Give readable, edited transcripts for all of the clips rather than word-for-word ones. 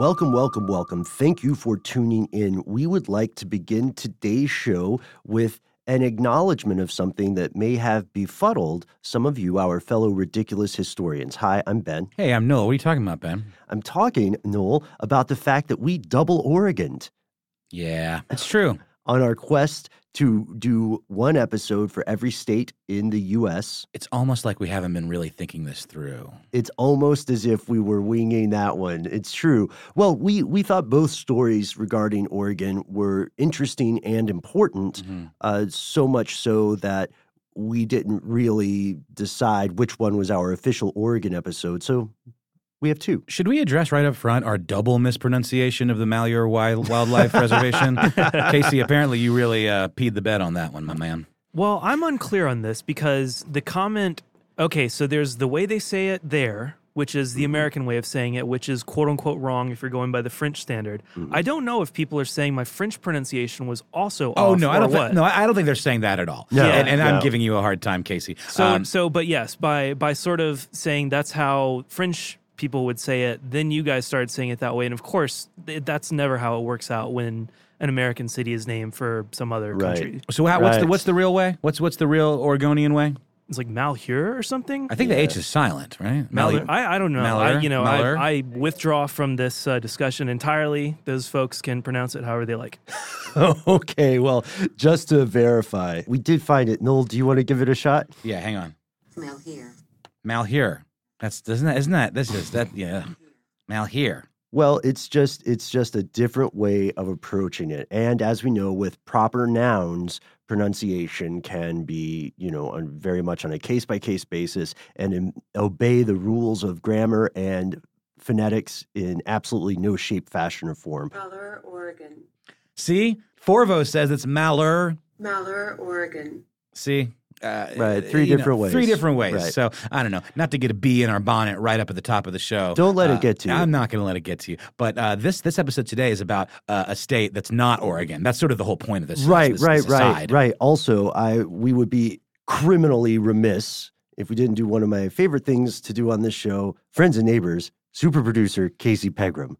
Welcome, welcome, welcome. Thank you for tuning in. We would like to begin today's show with an acknowledgement of something that may have befuddled some of you, our fellow ridiculous historians. Hi, I'm Ben. Hey, I'm Noel. What are you talking about, Ben? I'm talking, Noel, about the fact that we double Oregoned. Yeah, it's true. On our quest to do one episode for every state in the U.S. It's almost like we haven't been really thinking this through. It's almost as if we were winging that one. It's true. Well, we thought both stories regarding Oregon were interesting and important, so much so that we didn't really decide which one was our official Oregon episode. So we have two. Should we address right up front our double mispronunciation of the Malheur Wildlife Reservation? Casey, apparently you really peed the bed on that one, my man. Well, I'm unclear on this because the comment, okay, so there's the way they say it there, which is the American way of saying it, which is quote-unquote wrong if you're going by the French standard. I don't know if people are saying my French pronunciation was also off. Oh, no, I don't think they're saying that at all. No, and no. I'm giving you a hard time, Casey. But yes, by sort of saying that's how French people would say it, then you guys started saying it that way. And of course, that's never how it works out when an American city is named for some other country. So what's the real way? What's the real Oregonian way? It's like Malheur or something? I think the H is silent, right? Malheur. I don't know. Malheur? I withdraw from this discussion entirely. Those folks can pronounce it however they like. Okay, well, just to verify, we did find it. Noel, do you want to give it a shot? Yeah, hang on. Malheur. Malheur. Well, it's just a different way of approaching it. And as we know, with proper nouns, pronunciation can be, very much on a case-by-case basis and obey the rules of grammar and phonetics in absolutely no shape, fashion, or form. Malheur, Oregon. See? Forvo says it's Malheur. Malheur, Oregon. See? Right, three different ways. Three different ways. Right. So, I don't know, not to get a bee in our bonnet right up at the top of the show. Don't let it get to you. I'm not going to let it get to you. But this episode today is about a state that's not Oregon. That's sort of the whole point of this. Right. Aside. Also, we would be criminally remiss if we didn't do one of my favorite things to do on this show, Friends and Neighbors, super producer Casey Pegram.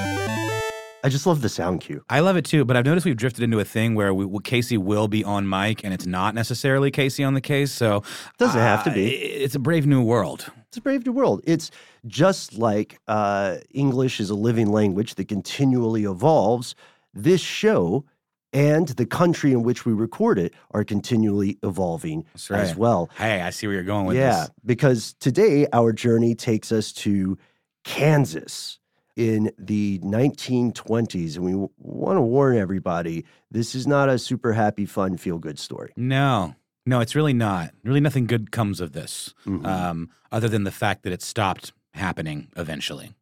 I just love the sound cue. I love it too, but I've noticed we've drifted into a thing where Casey will be on mic, and it's not necessarily Casey on the case. So doesn't have to be. It's a brave new world. It's a brave new world. It's just like English is a living language that continually evolves. This show and the country in which we record it are continually evolving as well. Hey, I see where you're going with this. Yeah, because today our journey takes us to Kansas in the 1920s. And we want to warn everybody, this is not a super happy, fun, feel-good story. No, it's really not. Really nothing good comes of this, other than the fact that it stopped happening eventually.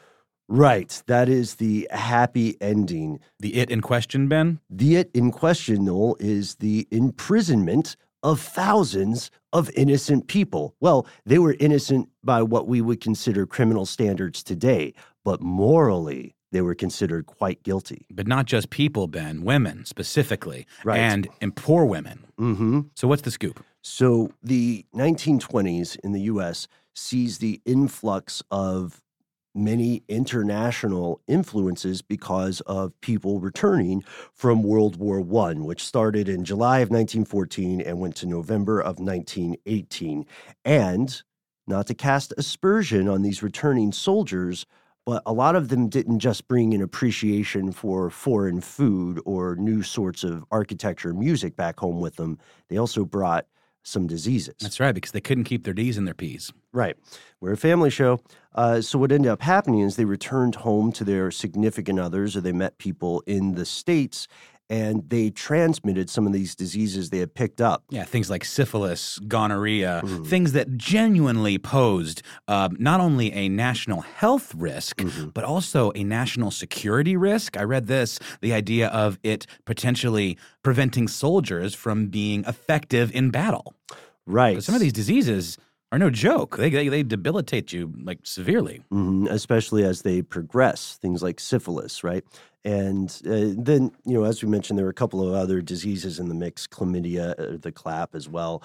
Right. That is the happy ending. The it in question, Ben? The it in question, Noel, is the imprisonment of thousands of innocent people. Well, they were innocent by what we would consider criminal standards today, but morally, they were considered quite guilty. But not just people, Ben, women specifically, right. and poor women. Mm-hmm. So what's the scoop? So the 1920s in the U.S. sees the influx of many international influences because of people returning from World War I, which started in July of 1914 and went to November of 1918. And not to cast aspersion on these returning soldiers, but a lot of them didn't just bring an appreciation for foreign food or new sorts of architecture and music back home with them. They also brought some diseases. That's right, because they couldn't keep their D's in their P's. Right. We're a family show. So what ended up happening is they returned home to their significant others, or they met people in the States, and they transmitted some of these diseases they had picked up. Yeah, things like syphilis, gonorrhea, things that genuinely posed not only a national health risk, but also a national security risk. I read this, the idea of it potentially preventing soldiers from being effective in battle. Right. But some of these diseases are no joke. They debilitate you, like, severely. Especially as they progress, things like syphilis, right? And then, as we mentioned, there were a couple of other diseases in the mix, chlamydia, the clap as well.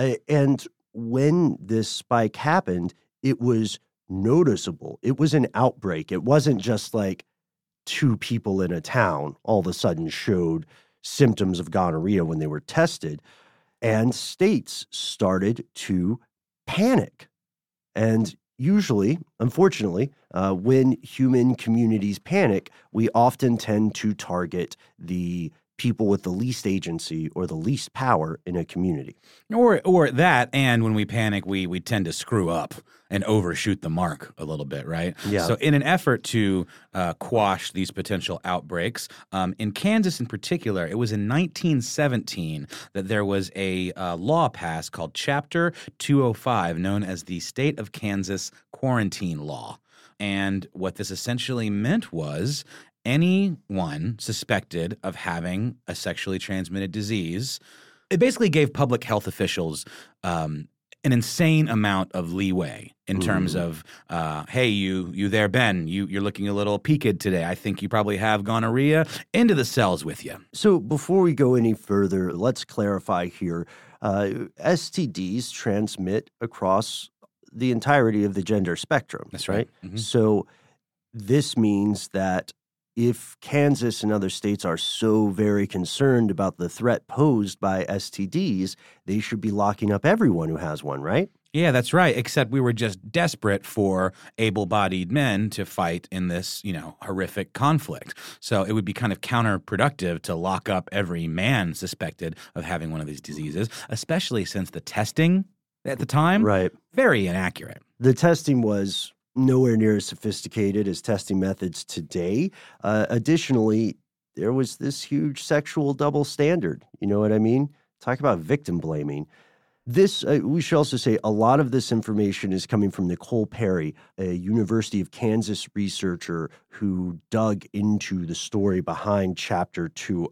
And when this spike happened, it was noticeable. It was an outbreak. It wasn't just like, 2 people in a town all of a sudden showed symptoms of gonorrhea when they were tested, and states started to panic. And usually, unfortunately, when human communities panic, we often tend to target the people with the least agency or the least power in a community. Or that, and when we panic, we tend to screw up and overshoot the mark a little bit, right? Yeah. So in an effort to quash these potential outbreaks, in Kansas in particular, it was in 1917 that there was a law passed called Chapter 205, known as the State of Kansas Quarantine Law. And what this essentially meant was anyone suspected of having a sexually transmitted disease, it basically gave public health officials an insane amount of leeway in terms of, hey, you there, Ben, you're looking a little peaked today. I think you probably have gonorrhea. Into the cells with you. So before we go any further, let's clarify here. STDs transmit across the entirety of the gender spectrum. That's right. Mm-hmm. So this means that if Kansas and other states are so very concerned about the threat posed by STDs, they should be locking up everyone who has one, right? Yeah, that's right. Except we were just desperate for able-bodied men to fight in this, horrific conflict. So it would be kind of counterproductive to lock up every man suspected of having one of these diseases, especially since the testing at the time, very inaccurate. The testing was nowhere near as sophisticated as testing methods today. Additionally, there was this huge sexual double standard. You know what I mean? Talk about victim blaming. This, we should also say, a lot of this information is coming from Nicole Perry, a University of Kansas researcher who dug into the story behind Chapter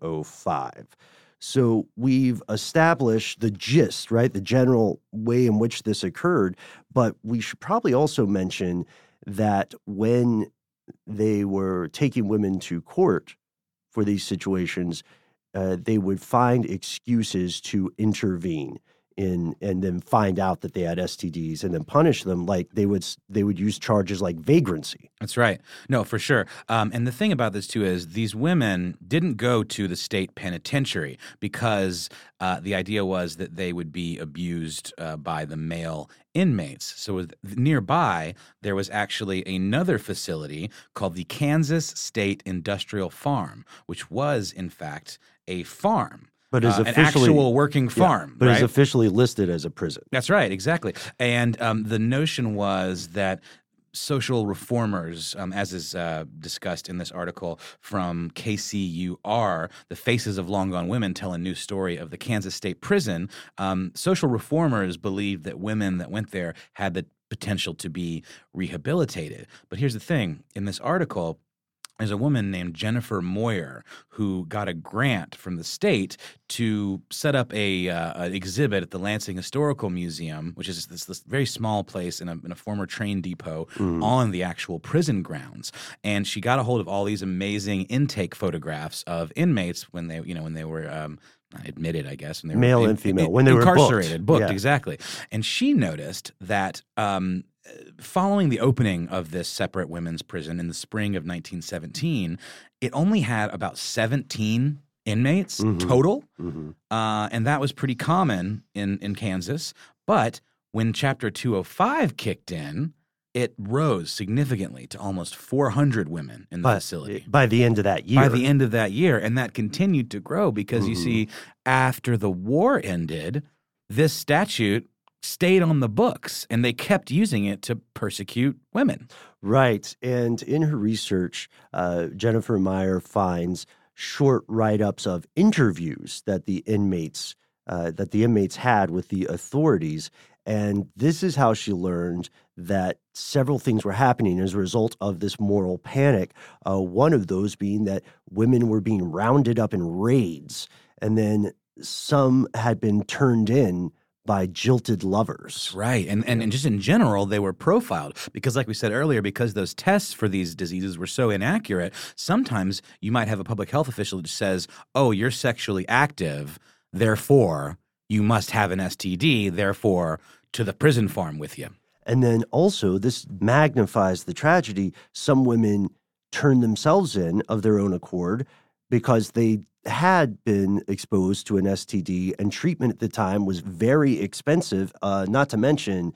205. So we've established the gist, right? The general way in which this occurred, but we should probably also mention that when they were taking women to court for these situations, they would find excuses to intervene and then find out that they had STDs and then punish them. Like they would use charges like vagrancy. That's right. No, for sure. And the thing about this too is these women didn't go to the state penitentiary because the idea was that they would be abused by the male inmates. So nearby, there was actually another facility called the Kansas State Industrial Farm, which was in fact a farm. But is an actual working farm. But right? is officially listed as a prison. That's right, exactly. And the notion was that social reformers, as is discussed in this article from KCUR, The Faces of Long Gone Women Tell a New Story of the Kansas State Prison, social reformers believed that women that went there had the potential to be rehabilitated. But here's the thing. In this article, there's a woman named Jennifer Moyer who got a grant from the state to set up an exhibit at the Lansing Historical Museum, which is this very small place in a former train depot on the actual prison grounds. And she got a hold of all these amazing intake photographs of inmates when they were admitted, I guess, when they were male and female, when they were incarcerated, booked, yeah. Exactly. And she noticed that following the opening of this separate women's prison in the spring of 1917, it only had about 17 inmates total, and that was pretty common in Kansas. But when Chapter 205 kicked in, it rose significantly to almost 400 women in the facility. By the end of that year. By the end of that year, and that continued to grow because you see, after the war ended, this statute stayed on the books, and they kept using it to persecute women. Right. And in her research, Jennifer Meyer finds short write-ups of interviews that the inmates had with the authorities. And this is how she learned that several things were happening as a result of this moral panic. One of those being that women were being rounded up in raids, and then some had been turned in by jilted lovers. Right. And just in general, they were profiled because, like we said earlier, because those tests for these diseases were so inaccurate, sometimes you might have a public health official that says, oh, you're sexually active, therefore you must have an STD, therefore to the prison farm with you. And then also, this magnifies the tragedy. Some women turn themselves in of their own accord because they had been exposed to an STD, and treatment at the time was very expensive, not to mention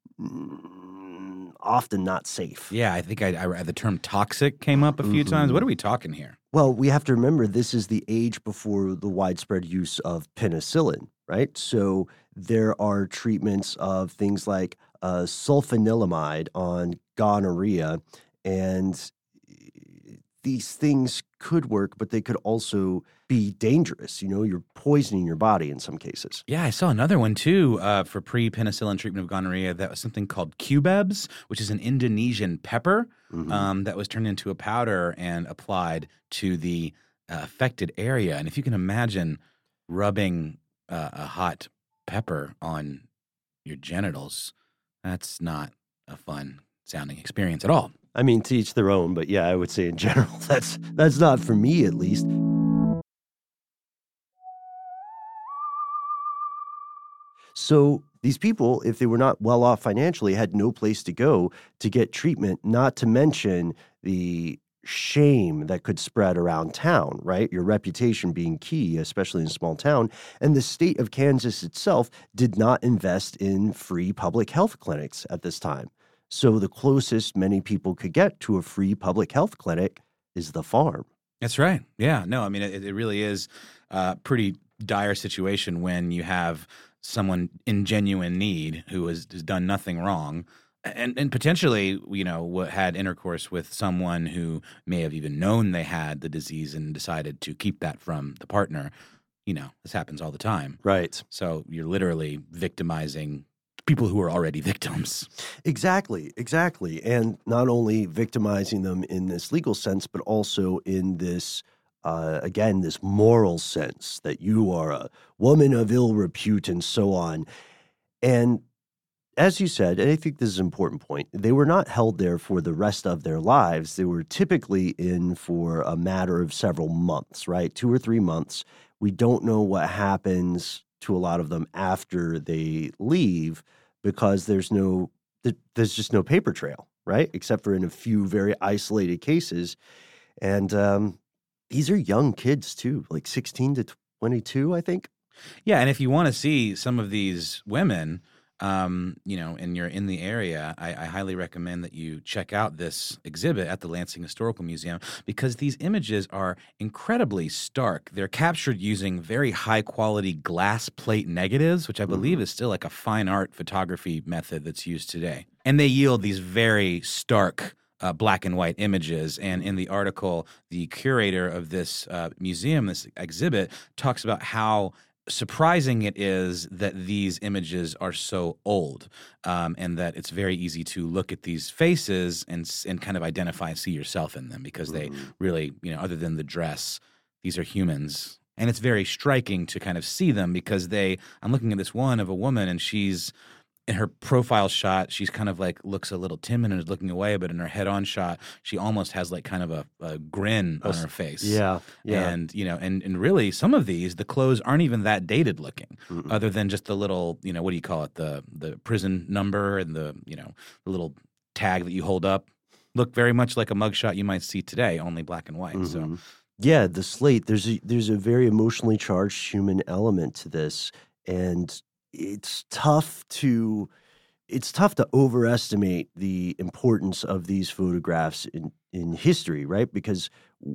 often not safe. Yeah, I think the term toxic came up a few times. What are we talking here? Well, we have to remember this is the age before the widespread use of penicillin, right? So there are treatments of things like sulfanilamide on gonorrhea, and these things could work, but they could also be dangerous. You're poisoning your body in some cases. Yeah, I saw another one too for pre-penicillin treatment of gonorrhea. That was something called cubebs, which is an Indonesian pepper that was turned into a powder and applied to the affected area. And if you can imagine rubbing a hot pepper on your genitals, that's not a fun sounding experience at all. I mean, to each their own, but yeah, I would say in general, that's not for me at least. So these people, if they were not well off financially, had no place to go to get treatment, not to mention the shame that could spread around town, right? Your reputation being key, especially in a small town. And the state of Kansas itself did not invest in free public health clinics at this time. So the closest many people could get to a free public health clinic is the farm. That's right. Yeah. No, I mean, it really is a pretty dire situation when you have someone in genuine need who has done nothing wrong and potentially, had intercourse with someone who may have even known they had the disease and decided to keep that from the partner. This happens all the time. Right. So you're literally victimizing people who are already victims. Exactly. And not only victimizing them in this legal sense, but also in this, again, this moral sense that you are a woman of ill repute and so on. And as you said, and I think this is an important point, they were not held there for the rest of their lives. They were typically in for a matter of several months, right? 2 or 3 months. We don't know what happens to a lot of them after they leave because there's just no paper trail, right? Except for in a few very isolated cases. And these are young kids too, like 16 to 22, I think. Yeah, and if you want to see some of these women, and you're in the area, I highly recommend that you check out this exhibit at the Lansing Historical Museum because these images are incredibly stark. They're captured using very high-quality glass plate negatives, which I believe is still like a fine art photography method that's used today. And they yield these very stark black and white images. And in the article, the curator of this museum, this exhibit, talks about how surprising it is that these images are so old, and that it's very easy to look at these faces and kind of identify and see yourself in them because they really, other than the dress, these are humans. And it's very striking to kind of see them because I'm looking at this one of a woman and she's in her profile shot, she's kind of like looks a little timid and is looking away, but in her head-on shot, she almost has like kind of a grin on her face. Yeah. And and really, some of these, the clothes aren't even that dated looking, other than just the little, what do you call it, the prison number and the little tag that you hold up, look very much like a mugshot you might see today, only black and white. So, yeah, the slate. There's a very emotionally charged human element to this, and it's tough to overestimate the importance of these photographs in history, right? Because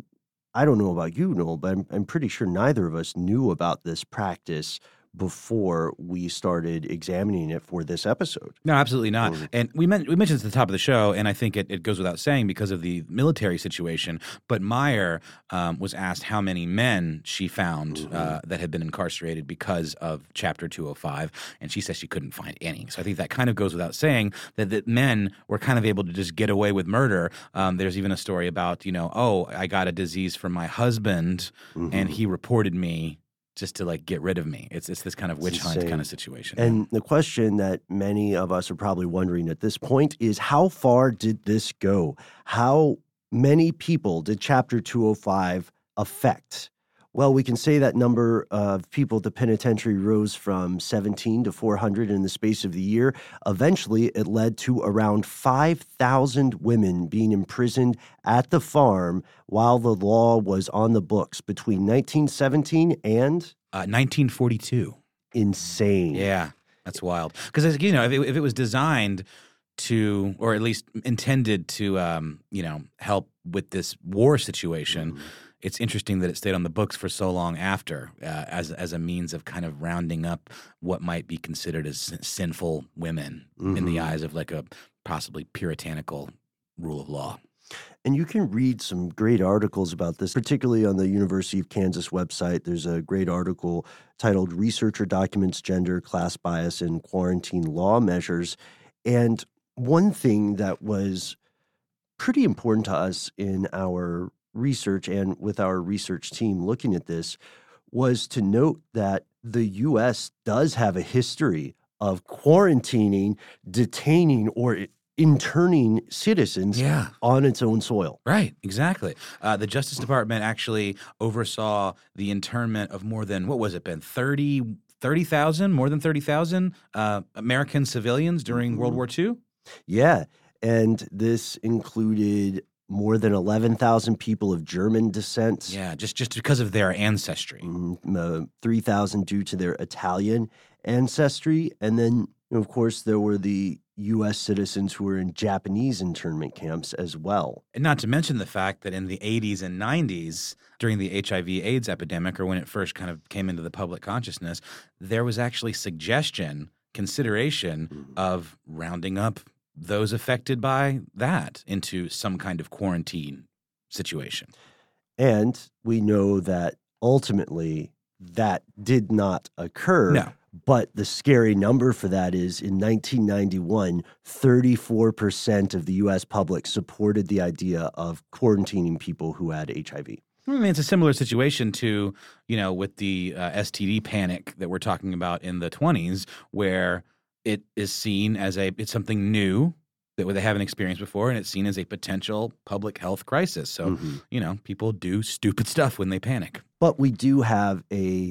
I don't know about you, Noel, but I'm pretty sure neither of us knew about this practice before we started examining it for this episode. No, absolutely not. And we mentioned this at the top of the show, and I think it goes without saying because of the military situation, but Meyer was asked how many men she found that had been incarcerated because of Chapter 205, and she says she couldn't find any. So I think that kind of goes without saying that men were kind of able to just get away with murder. There's even a story about, I got a disease from my husband, and he reported me just to like get rid of me. It's this kind of witch hunt kind of situation. And the question that many of us are probably wondering at this point is how far did this go? How many people did Chapter 205 affect? Well, we can say that number of people at the penitentiary rose from 17 to 400 in the space of the year. Eventually, it led to around 5,000 women being imprisoned at the farm while the law was on the books between 1917 and 1942. Insane. Yeah, that's wild. Because, if it was designed to, or at least intended to, help with this war situation, it's interesting that it stayed on the books for so long after, as a means of kind of rounding up what might be considered as sinful women in the eyes of like a possibly puritanical rule of law. And you can read some great articles about this, particularly on the University of Kansas website. There's a great article titled Researcher Documents Gender, Class Bias, and Quarantine Law Measures. And one thing that was pretty important to us in our research and with our research team looking at this was to note that the U.S. does have a history of quarantining, detaining, or interning citizens on its own soil. Right, exactly. The Justice Department actually oversaw the internment of more than, what was it, Ben? 30,000, more than 30,000 American civilians during World War II? Yeah, and this included more than 11,000 people of German descent. Yeah, just because of their ancestry. 3,000 due to their Italian ancestry. And then, of course, there were the U.S. citizens who were in Japanese internment camps as well. And not to mention the fact that in the 80s and 90s, during the HIV/AIDS epidemic, or when it first kind of came into the public consciousness, there was actually consideration of rounding up those affected by that into some kind of quarantine situation. And we know that ultimately that did not occur. No. But the scary number for that is in 1991, 34% of the U.S. public supported the idea of quarantining people who had HIV. I mean, it's a similar situation to, with the STD panic that we're talking about in the 20s, where it is seen as it's something new that they haven't experienced before, and it's seen as a potential public health crisis. So, people do stupid stuff when they panic. But we do have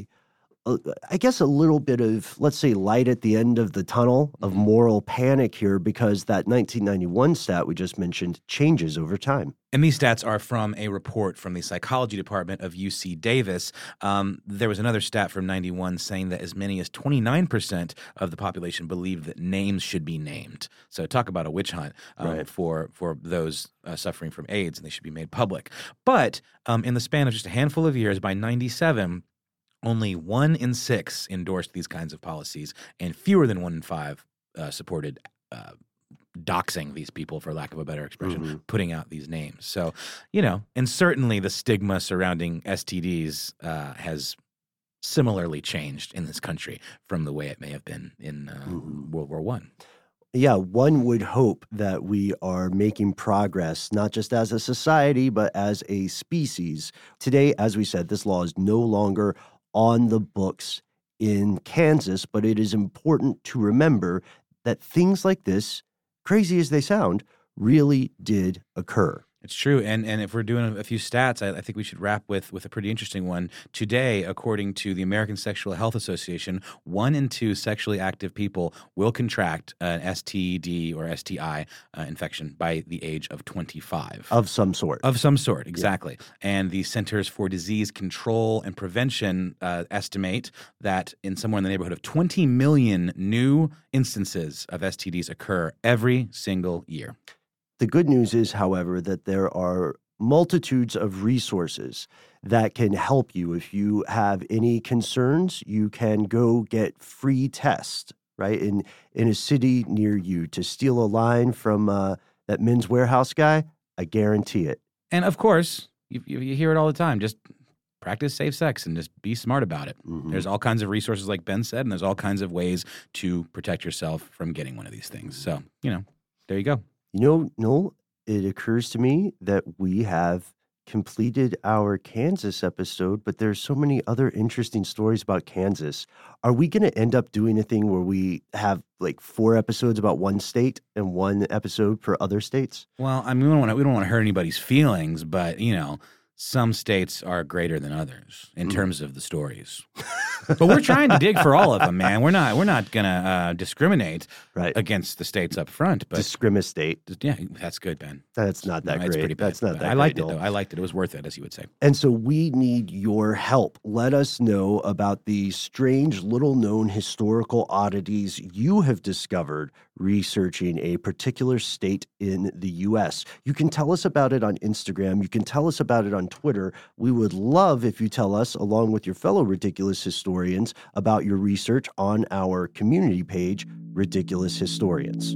I guess a little bit of, let's say, light at the end of the tunnel of moral panic here, because that 1991 stat we just mentioned changes over time. And these stats are from a report from the psychology department of UC Davis. There was another stat from 91 saying that as many as 29% of the population believed that names should be named. So talk about a witch hunt for those suffering from AIDS, and they should be made public. But in the span of just a handful of years, by 97, only 1 in 6 endorsed these kinds of policies, and fewer than 1 in 5 supported doxing these people, for lack of a better expression, putting out these names. So, and certainly the stigma surrounding STDs has similarly changed in this country from the way it may have been in World War I. Yeah, one would hope that we are making progress, not just as a society, but as a species. Today, as we said, this law is no longer on the books in Kansas, but it is important to remember that things like this, crazy as they sound, really did occur. It's true. And if we're doing a few stats, I think we should wrap with a pretty interesting one. Today, according to the American Sexual Health Association, 1 in 2 sexually active people will contract an STD or STI infection by the age of 25. Of some sort. Of some sort, exactly. Yeah. And the Centers for Disease Control and Prevention estimate that in somewhere in the neighborhood of 20 million new instances of STDs occur every single year. The good news is, however, that there are multitudes of resources that can help you. If you have any concerns, you can go get free tests, right, in a city near you. To steal a line from that Men's Warehouse guy, I guarantee it. And, of course, you hear it all the time. Just practice safe sex and just be smart about it. There's all kinds of resources, like Ben said, and there's all kinds of ways to protect yourself from getting one of these things. So, there you go. Noel, it occurs to me that we have completed our Kansas episode, but there's so many other interesting stories about Kansas. Are we going to end up doing a thing where we have like 4 episodes about one state and 1 episode for other states? Well, I mean, we don't want to hurt anybody's feelings, but some states are greater than others in terms of the stories. But we're trying to dig for all of them, man. We're not gonna discriminate against the states up front. But discriminate. Yeah, that's good, Ben. That's not that great. It's pretty bad. That's not that I liked great, it, though. I liked it. It was worth it, as you would say. And so we need your help. Let us know about the strange, little-known historical oddities you have discovered researching a particular state in the U.S. You can tell us about it on Instagram. You can tell us about it on Twitter. We would love if you tell us, along with your fellow ridiculous historians, about your research on our community page, Ridiculous Historians.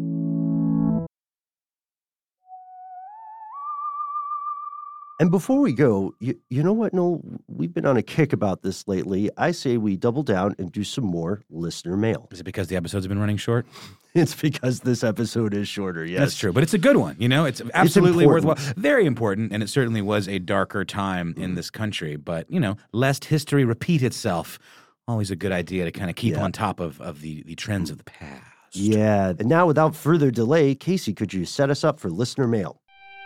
And before we go, you know what, Noel? We've been on a kick about this lately. I say we double down and do some more listener mail. Is it because the episodes have been running short? It's because this episode is shorter, yes. That's true, but it's a good one, you know? It's absolutely worthwhile. Very important, and it certainly was a darker time in this country. But, you know, lest history repeat itself, always a good idea to kind of keep on top of the trends of the past. Yeah, and now without further delay, Casey, could you set us up for listener mail?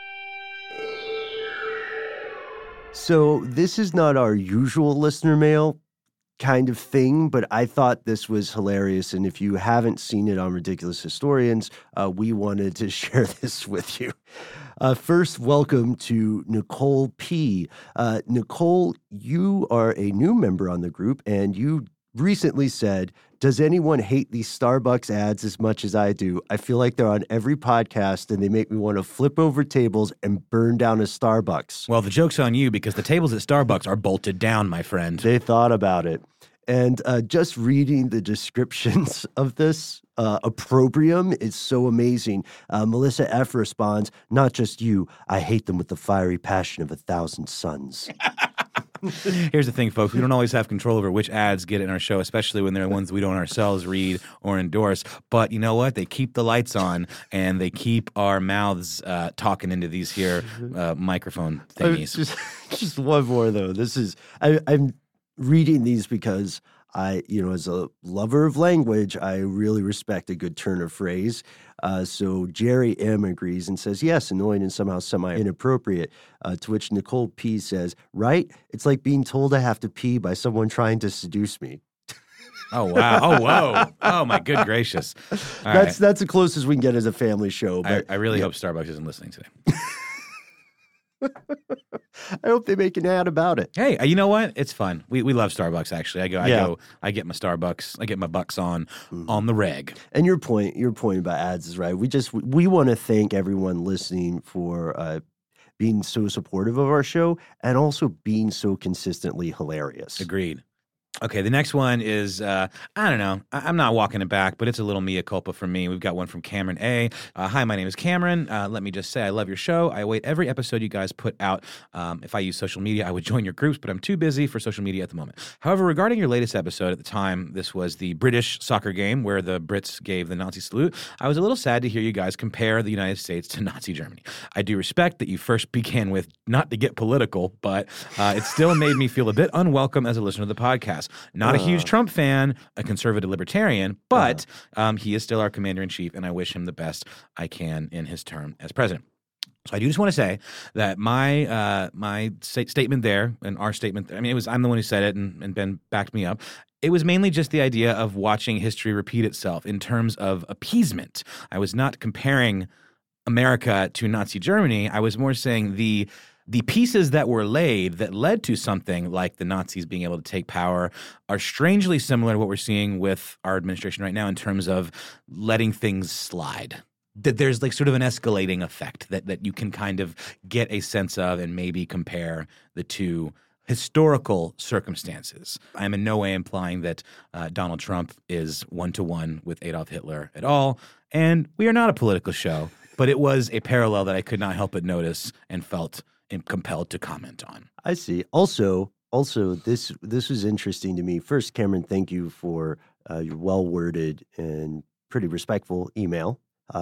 So this is not our usual listener mail kind of thing, but I thought this was hilarious. And if you haven't seen it on Ridiculous Historians, we wanted to share this with you. First, welcome to Nicole P. Nicole, you are a new member on the group, and you recently said, does anyone hate these Starbucks ads as much as I do? I feel like they're on every podcast and they make me want to flip over tables and burn down a Starbucks. Well, the joke's on you because the tables at Starbucks are bolted down, my friend. They thought about it. And just reading the descriptions of this opprobrium is so amazing. Melissa F. responds, not just you, I hate them with the fiery passion of 1,000 suns. Here's the thing, folks. We don't always have control over which ads get in our show, especially when they're ones we don't ourselves read or endorse. But you know what? They keep the lights on, and they keep our mouths talking into these here microphone thingies. Just one more, though. I'm reading these because as a lover of language, I really respect a good turn of phrase. So Jerry M. agrees and says, yes, annoying and somehow semi-inappropriate, to which Nicole P. says, right? It's like being told I have to pee by someone trying to seduce me. Oh, wow. Oh, whoa. Oh, my good gracious. That's the closest we can get as a family show. But I really hope Starbucks isn't listening today. I hope they make an ad about it. Hey, you know what? It's fun. We love Starbucks, actually. I get my Starbucks. I get my bucks on the reg. And your point about ads is right. We want to thank everyone listening for being so supportive of our show and also being so consistently hilarious. Agreed. Okay, the next one is, I don't know. I'm not walking it back, but it's a little mea culpa for me. We've got one from Cameron A. Hi, my name is Cameron. Let me just say I love your show. I await every episode you guys put out. If I use social media, I would join your groups, but I'm too busy for social media at the moment. However, regarding your latest episode at the time, this was the British soccer game where the Brits gave the Nazi salute. I was a little sad to hear you guys compare the United States to Nazi Germany. I do respect that you first began with not to get political, but it still made me feel a bit unwelcome as a listener to the podcast. Not a huge Trump fan, a conservative libertarian, but he is still our commander-in-chief, and I wish him the best I can in his term as president. So I do just want to say that my statement there and our statement, I'm the one who said it, and Ben backed me up. It was mainly just the idea of watching history repeat itself in terms of appeasement. I was not comparing America to Nazi Germany. I was more saying the pieces that were laid that led to something like the Nazis being able to take power are strangely similar to what we're seeing with our administration right now in terms of letting things slide. That there's like sort of an escalating effect that you can kind of get a sense of and maybe compare the two historical circumstances. I'm in no way implying that Donald Trump is one-to-one with Adolf Hitler at all, and we are not a political show, but it was a parallel that I could not help but notice and felt compelled to comment on. I see. Also, this was interesting to me. First, Cameron, thank you for your well-worded and pretty respectful email.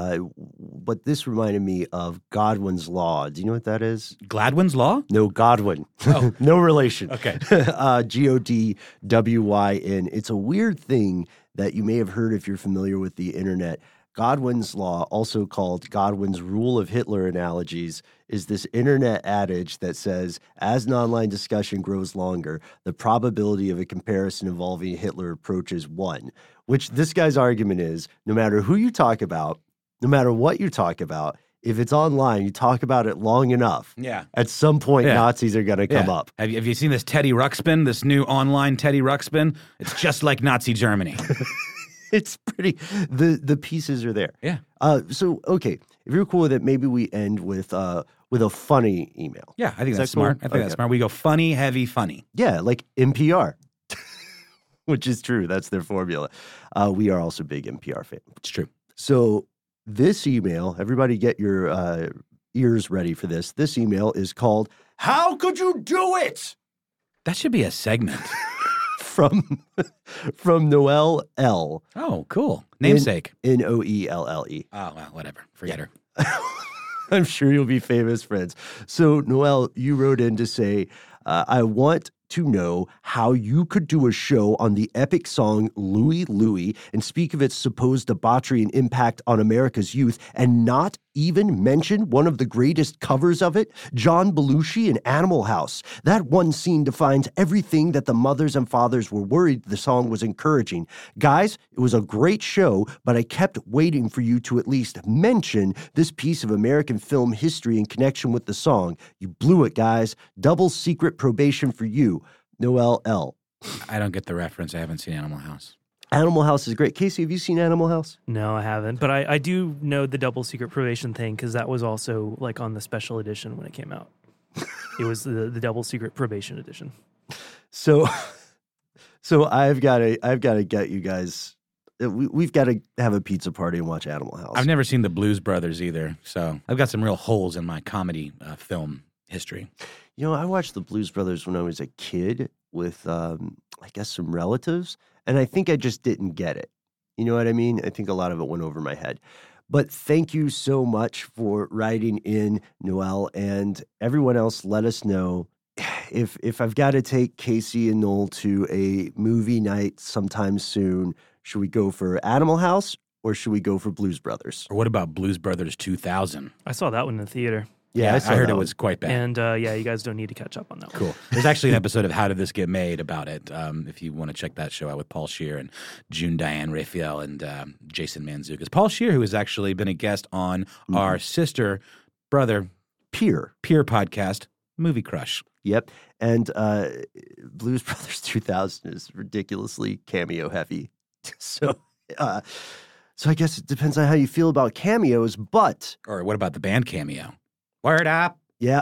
But this reminded me of Godwin's Law. Do you know what that is? Gladwin's Law? No, Godwin. Oh. No relation. Okay. Godwyn. It's a weird thing that you may have heard if you're familiar with the internet. Godwin's law, also called Godwin's rule of Hitler analogies, is this internet adage that says, as an online discussion grows longer, the probability of a comparison involving Hitler approaches 1, which this guy's argument is, no matter who you talk about, no matter what you talk about, if it's online, you talk about it long enough, at some point Nazis are going to come up. Have you seen this Teddy Ruxpin, this new online Teddy Ruxpin? It's just like Nazi Germany. It's pretty, the pieces are there. Yeah. So, okay, if you're cool with it, maybe we end with a funny email. Yeah, I think that's smart. Cool? I think that's smart. We go funny, heavy, funny. Yeah, like NPR, which is true. That's their formula. We are also big NPR fans. It's true. So this email, everybody get your ears ready for this. This email is called, How Could You Do It? That should be a segment. From Noelle L. Oh, cool. Namesake. Noelle. Oh, well, whatever. Forget her. I'm sure you'll be famous friends. So, Noelle, you wrote in to say, I want to know how you could do a show on the epic song Louie Louie and speak of its supposed debauchery and impact on America's youth and not even mention one of the greatest covers of it, John Belushi in Animal House. That one scene defines everything that the mothers and fathers were worried the song was encouraging. Guys, it was a great show, but I kept waiting for you to at least mention this piece of American film history in connection with the song. You blew it, guys. Double secret probation for you. Noelle L. I don't get the reference. I haven't seen Animal House. Animal House is great. Casey, have you seen Animal House? No, I haven't. But I do know the double secret probation thing because that was also like on the special edition when it came out. It was the double secret probation edition. So I've got to get you guys. We've got to have a pizza party and watch Animal House. I've never seen the Blues Brothers either, so I've got some real holes in my comedy film history. You know, I watched the Blues Brothers when I was a kid with, I guess, some relatives, and I think I just didn't get it. You know what I mean? I think a lot of it went over my head. But thank you so much for writing in, Noelle, and everyone else. Let us know if I've got to take Casey and Noel to a movie night sometime soon. Should we go for Animal House or should we go for Blues Brothers? Or what about Blues Brothers 2000? I saw that one in the theater. Yeah, I heard it was quite bad. And you guys don't need to catch up on that one. Cool. There's actually an episode of How Did This Get Made about it. If you want to check that show out with Paul Scheer and June Diane Raphael and Jason Mantzoukas. Paul Scheer, who has actually been a guest on our sister, brother, peer podcast, Movie Crush. Yep. And Blues Brothers 2000 is ridiculously cameo heavy. So I guess it depends on how you feel about cameos, but... Or what about the band Cameo? Word up. Yeah.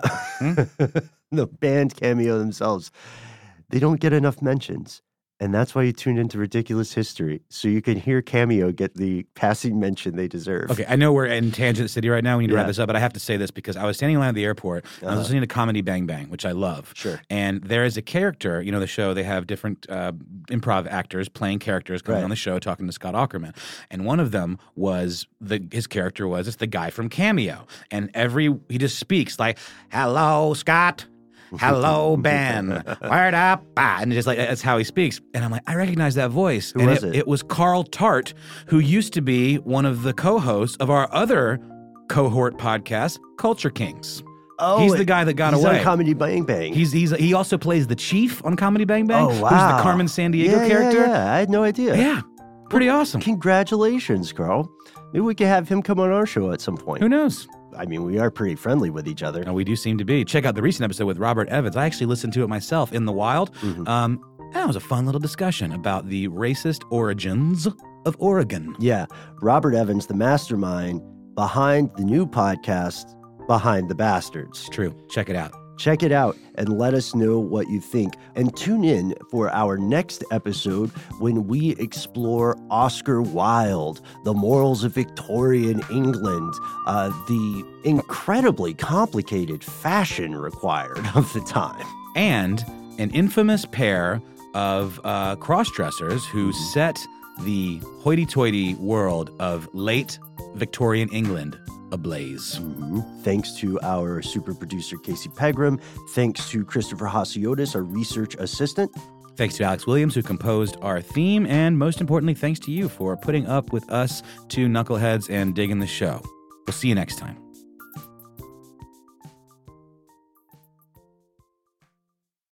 The band Cameo themselves, they don't get enough mentions. And that's why you tuned into Ridiculous History, so you can hear Cameo get the passing mention they deserve. Okay, I know we're in Tangent City right now. We need to wrap this up, but I have to say this because I was standing in line at the airport. And I was listening to Comedy Bang Bang, which I love. Sure. And there is a character, you know, the show, they have different improv actors playing characters coming on the show talking to Scott Aukerman. And one of them was, his character was, it's the guy from Cameo. And he just speaks like, hello, Scott. Hello, Ben. Word up. And just like, that's how he speaks. And I'm like, I recognize that voice. Who was it? It was Carl Tart, who used to be one of the co-hosts of our other cohort podcast, Culture Kings. Oh, he's the guy that got away. He's on Comedy Bang Bang. He also plays the chief on Comedy Bang Bang. Oh, wow. Who's the Carmen Sandiego character. Yeah, I had no idea. Yeah. Pretty awesome. Congratulations, Carl. Maybe we could have him come on our show at some point. Who knows? I mean, we are pretty friendly with each other. No, we do seem to be. Check out the recent episode with Robert Evans. I actually listened to it myself in the wild. That was a fun little discussion about the racist origins of Oregon. Yeah. Robert Evans, the mastermind behind the new podcast, Behind the Bastards. True. Check it out. Check it out and let us know what you think. And tune in for our next episode when we explore Oscar Wilde, the morals of Victorian England, the incredibly complicated fashion required of the time. And an infamous pair of cross-dressers who set the hoity-toity world of late Victorian England ablaze. Thanks to our super producer, Casey Pegram. Thanks to Christopher Hasiotis, our research assistant. Thanks to Alex Williams, who composed our theme, and most importantly, thanks to you for putting up with us two knuckleheads and digging the show. We'll see you next time.